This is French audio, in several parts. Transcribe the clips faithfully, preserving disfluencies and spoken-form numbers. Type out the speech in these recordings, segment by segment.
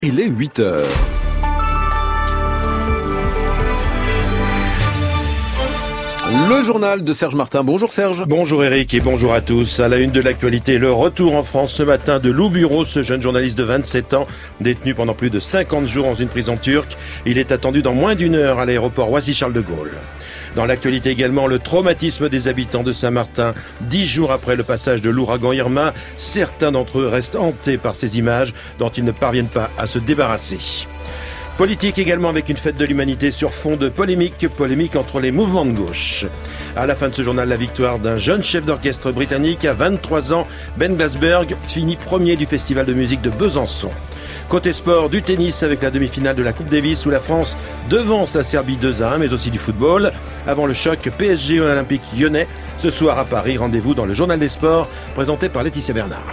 Il est huit heures. Le journal de Serge Martin. Bonjour Serge. Bonjour Eric et bonjour à tous. À la une de l'actualité, le retour en France ce matin de Lou Bureau, ce jeune journaliste de vingt-sept ans, détenu pendant plus de cinquante jours dans une prison turque. Il est attendu dans moins d'une heure à l'aéroport Roissy-Charles de Gaulle. Dans l'actualité également, le traumatisme des habitants de Saint-Martin. Dix jours après le passage de l'ouragan Irma, certains d'entre eux restent hantés par ces images dont ils ne parviennent pas à se débarrasser. Politique également avec une fête de l'humanité sur fond de polémique, polémique entre les mouvements de gauche. À la fin de ce journal, la victoire d'un jeune chef d'orchestre britannique à vingt-trois ans, Ben Glasberg, finit premier du festival de musique de Besançon. Côté sport, du tennis avec la demi-finale de la Coupe Davis où la France devance la Serbie deux à un, mais aussi du football. Avant le choc P S G Olympique Lyonnais, ce soir à Paris, rendez-vous dans le journal des sports présenté par Laetitia Bernard.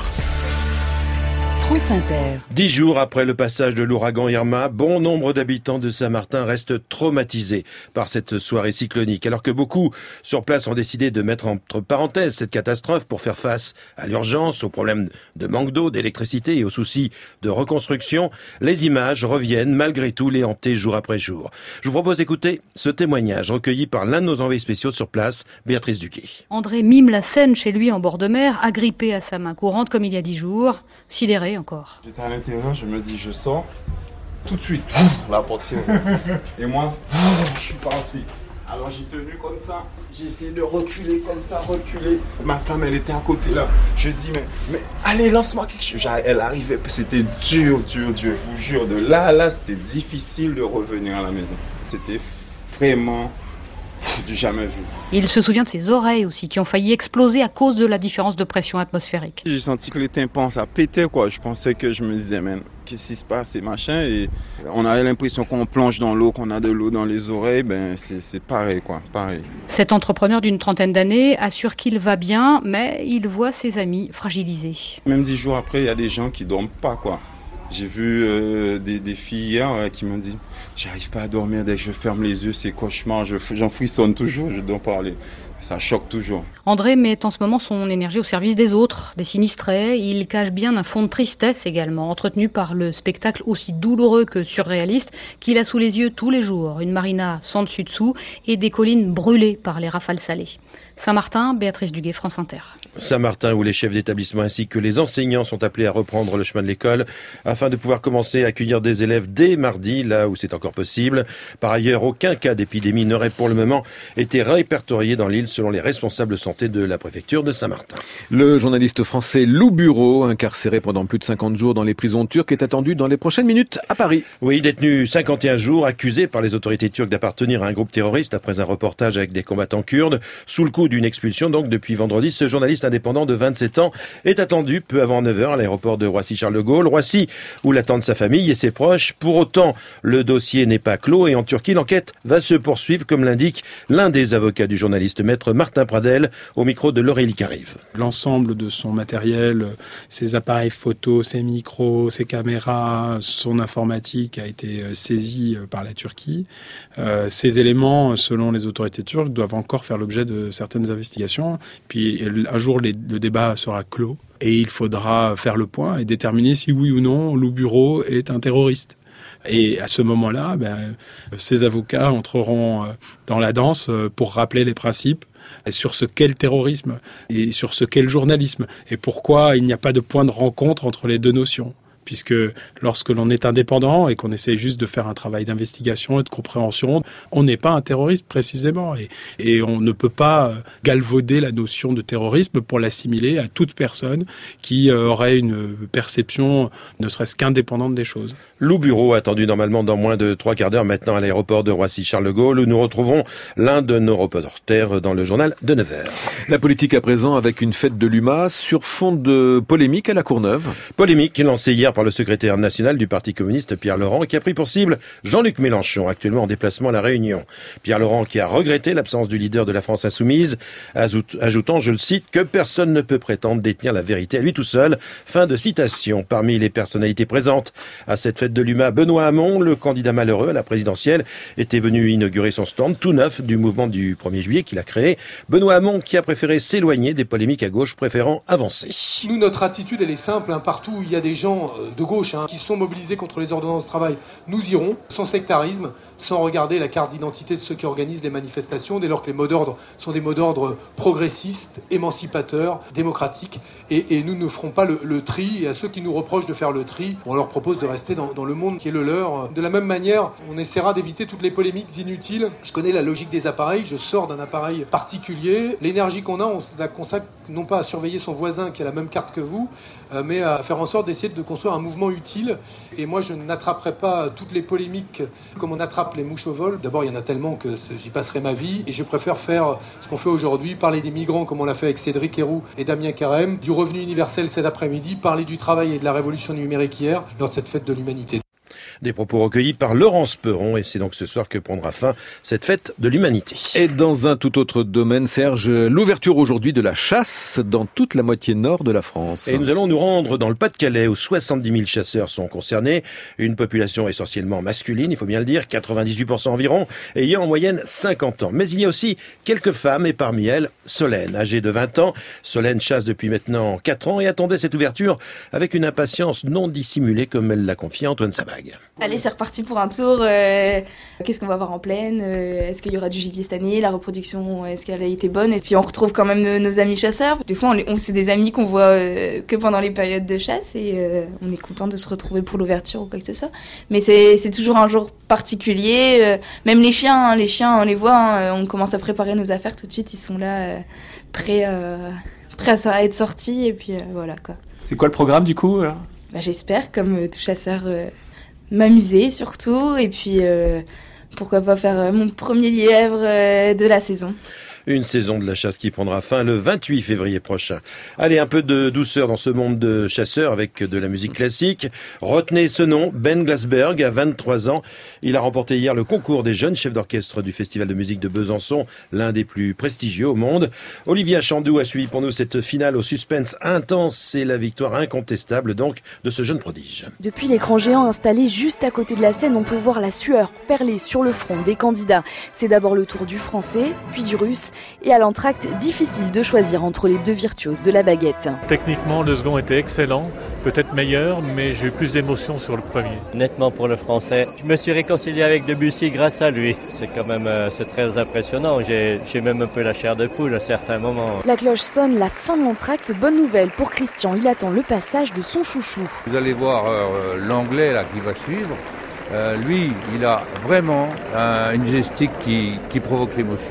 France Inter. Dix jours après le passage de l'ouragan Irma, bon nombre d'habitants de Saint-Martin restent traumatisés par cette soirée cyclonique. Alors que beaucoup sur place ont décidé de mettre entre parenthèses cette catastrophe pour faire face à l'urgence, aux problèmes de manque d'eau, d'électricité et aux soucis de reconstruction, les images reviennent malgré tout les hanter jour après jour. Je vous propose d'écouter ce témoignage recueilli par l'un de nos envoyés spéciaux sur place, Béatrice Duguay. André mime la scène chez lui en bord de mer, agrippé à sa main courante comme il y a dix jours, sidéré encore. J'étais à l'intérieur, je me dis je sors, tout de suite, la porte s'est et moi, je suis parti. Alors j'ai tenu comme ça, j'ai essayé de reculer comme ça, reculer. Ma femme elle était à côté là, je dis mais, mais allez lance-moi quelque chose. Elle arrivait, c'était dur, dur, dur, je vous jure, de là à là c'était difficile de revenir à la maison. C'était vraiment... du jamais vu. Il se souvient de ses oreilles aussi, qui ont failli exploser à cause de la différence de pression atmosphérique. J'ai senti que les tympans, ça pétait quoi. Je pensais que je me disais, mais qu'est-ce qui se passe et machin. Et on avait l'impression qu'on plonge dans l'eau, qu'on a de l'eau dans les oreilles. Ben c'est, c'est pareil quoi, pareil. Cet entrepreneur d'une trentaine d'années assure qu'il va bien, mais il voit ses amis fragilisés. Même dix jours après, il y a des gens qui dorment pas quoi. J'ai vu euh, des, des filles hier euh, qui m'ont dit « J'arrive pas à dormir, dès que je ferme les yeux, c'est cauchemar, je, j'en frissonne toujours, je dois parler. » Ça choque toujours. André met en ce moment son énergie au service des autres, des sinistrés. Il cache bien un fond de tristesse également, entretenu par le spectacle aussi douloureux que surréaliste qu'il a sous les yeux tous les jours. Une marina sans dessus-dessous et des collines brûlées par les rafales salées. Saint-Martin, Béatrice Duguay, France Inter. Saint-Martin où les chefs d'établissement ainsi que les enseignants sont appelés à reprendre le chemin de l'école afin de pouvoir commencer à accueillir des élèves dès mardi, là où c'est encore possible. Par ailleurs, aucun cas d'épidémie n'aurait pour le moment été répertorié dans l'île selon les responsables santé de la préfecture de Saint-Martin. Le journaliste français Lou Bureau, incarcéré pendant plus de cinquante jours dans les prisons turques, est attendu dans les prochaines minutes à Paris. Oui, détenu cinquante et un jours, accusé par les autorités turques d'appartenir à un groupe terroriste après un reportage avec des combattants kurdes. Sous le coup d'une expulsion, donc, depuis vendredi, ce journaliste indépendant de vingt-sept ans est attendu peu avant neuf heures à l'aéroport de Roissy-Charles de Gaulle. Roissy, où l'attendent sa famille et ses proches. Pour autant, le dossier n'est pas clos et en Turquie, l'enquête va se poursuivre, comme l'indique l'un des avocats du journaliste, maître Martin Pradel, au micro de Laurélie Carive. L'ensemble de son matériel, ses appareils photo, ses micros, ses caméras, son informatique a été saisi par la Turquie. Euh, ces éléments, selon les autorités turques, doivent encore faire l'objet de certaines investigations. Puis un jour, les, le débat sera clos et il faudra faire le point et déterminer si oui ou non Lou Bureau est un terroriste. Et à ce moment-là, ben, ces avocats entreront dans la danse pour rappeler les principes sur ce qu'est le terrorisme et sur ce qu'est le journalisme et pourquoi il n'y a pas de point de rencontre entre les deux notions. Puisque lorsque l'on est indépendant et qu'on essaie juste de faire un travail d'investigation et de compréhension, on n'est pas un terroriste précisément. Et, et on ne peut pas galvauder la notion de terrorisme pour l'assimiler à toute personne qui aurait une perception ne serait-ce qu'indépendante des choses. Lou Bureau attendu normalement dans moins de trois quarts d'heure maintenant à l'aéroport de Roissy-Charles de Gaulle où nous retrouvons l'un de nos reporters dans le journal de neuf heures. La politique à présent avec une fête de l'U M A sur fond de polémique à la Courneuve. Polémique lancée hier par le secrétaire national du Parti communiste Pierre Laurent qui a pris pour cible Jean-Luc Mélenchon, actuellement en déplacement à La Réunion. Pierre Laurent qui a regretté l'absence du leader de la France insoumise, ajoutant, je le cite, que personne ne peut prétendre détenir la vérité à lui tout seul. Fin de citation. Parmi les personnalités présentes à cette fête de l'U M A, Benoît Hamon, le candidat malheureux à la présidentielle, était venu inaugurer son stand tout neuf du mouvement du premier juillet qu'il a créé. Benoît Hamon qui a préféré s'éloigner des polémiques à gauche, préférant avancer. Nous, notre attitude, elle est simple. Hein. Partout où il y a des gens de gauche hein, qui sont mobilisés contre les ordonnances de travail, nous irons, sans sectarisme, sans regarder la carte d'identité de ceux qui organisent les manifestations, dès lors que les mots d'ordre sont des mots d'ordre progressistes, émancipateurs, démocratiques, et, et nous ne ferons pas le, le tri, et à ceux qui nous reprochent de faire le tri, on leur propose de rester dans, dans le monde qui est le leur. De la même manière, on essaiera d'éviter toutes les polémiques inutiles. Je connais la logique des appareils, je sors d'un appareil particulier, l'énergie qu'on a, on la consacre non pas à surveiller son voisin qui a la même carte que vous, euh, mais à faire en sorte d'essayer de construire un mouvement utile. Et moi, je n'attraperai pas toutes les polémiques comme on attrape les mouches au vol. D'abord, il y en a tellement que j'y passerai ma vie, et je préfère faire ce qu'on fait aujourd'hui, parler des migrants comme on l'a fait avec Cédric Héroux et Damien Carême, du revenu universel cet après-midi, parler du travail et de la révolution numérique hier, lors de cette fête de l'humanité. Des propos recueillis par Laurence Perron, et c'est donc ce soir que prendra fin cette fête de l'humanité. Et dans un tout autre domaine, Serge, l'ouverture aujourd'hui de la chasse dans toute la moitié nord de la France. Et nous allons nous rendre dans le Pas-de-Calais où soixante-dix mille chasseurs sont concernés, une population essentiellement masculine, il faut bien le dire, quatre-vingt-dix-huit pour cent environ, ayant en moyenne cinquante ans. Mais il y a aussi quelques femmes, et parmi elles, Solène, âgée de vingt ans. Solène chasse depuis maintenant quatre ans et attendait cette ouverture avec une impatience non dissimulée, comme elle l'a confié à Antoine Sabag. Allez, c'est reparti pour un tour. Euh, qu'est-ce qu'on va voir en plaine euh, Est-ce qu'il y aura du gibier cette année? La reproduction, est-ce qu'elle a été bonne? Et puis on retrouve quand même nos, nos amis chasseurs. Des fois, on, on c'est des amis qu'on voit euh, que pendant les périodes de chasse, et euh, on est content de se retrouver pour l'ouverture ou quoi que ce soit. Mais c'est, c'est toujours un jour particulier. Euh, même les chiens, hein, les chiens, on les voit. Hein, on commence à préparer nos affaires tout de suite. Ils sont là, euh, prêts, euh, prêts à être sortis. Et puis euh, voilà quoi. C'est quoi le programme du coup? Bah, j'espère, comme euh, tout chasseur. Euh, m'amuser surtout, et puis euh, pourquoi pas faire euh, mon premier lièvre euh, de la saison. Une saison de la chasse qui prendra fin le vingt-huit février prochain. Allez, un peu de douceur dans ce monde de chasseurs avec de la musique classique. Retenez ce nom, Ben Glasberg, à vingt-trois ans. Il a remporté hier le concours des jeunes chefs d'orchestre du Festival de musique de Besançon, l'un des plus prestigieux au monde. Olivia Chandou a suivi pour nous cette finale au suspense intense et la victoire incontestable donc de ce jeune prodige. Depuis l'écran géant installé juste à côté de la scène, on peut voir la sueur perler sur le front des candidats. C'est d'abord le tour du français, puis du russe. Et à l'entracte, difficile de choisir entre les deux virtuoses de la baguette. Techniquement, le second était excellent, peut-être meilleur, mais j'ai eu plus d'émotion sur le premier. Nettement pour le français. Je me suis réconcilié avec Debussy grâce à lui. C'est quand même euh, c'est très impressionnant. J'ai, j'ai même un peu la chair de poule à certains moments. La cloche sonne, la fin de l'entracte. Bonne nouvelle pour Christian, il attend le passage de son chouchou. Vous allez voir euh, l'anglais là qui va suivre. Euh, lui, il a vraiment euh, une gestique qui, qui provoque l'émotion.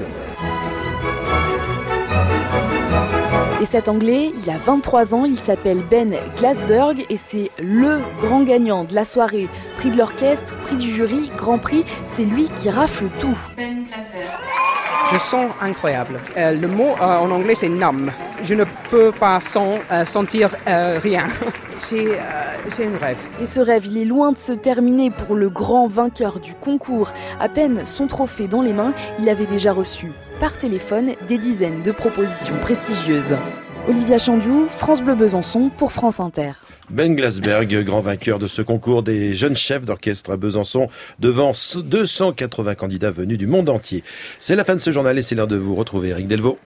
Et cet Anglais, il a vingt-trois ans, il s'appelle Ben Glasberg et c'est le grand gagnant de la soirée. Prix de l'orchestre, prix du jury, grand prix, c'est lui qui rafle tout. Ben Glasberg. Je sens incroyable. Euh, le mot euh, en anglais c'est numb. Je ne peux pas sans, euh, sentir euh, rien. C'est, euh, c'est un rêve. Et ce rêve, il est loin de se terminer pour le grand vainqueur du concours. À peine son trophée dans les mains, il avait déjà reçu par téléphone des dizaines de propositions prestigieuses. Olivia Chandou, France Bleu Besançon pour France Inter. Ben Glasberg, grand vainqueur de ce concours des jeunes chefs d'orchestre à Besançon, devant deux cent quatre-vingts candidats venus du monde entier. C'est la fin de ce journal et c'est l'heure de vous retrouver, Eric Delvaux.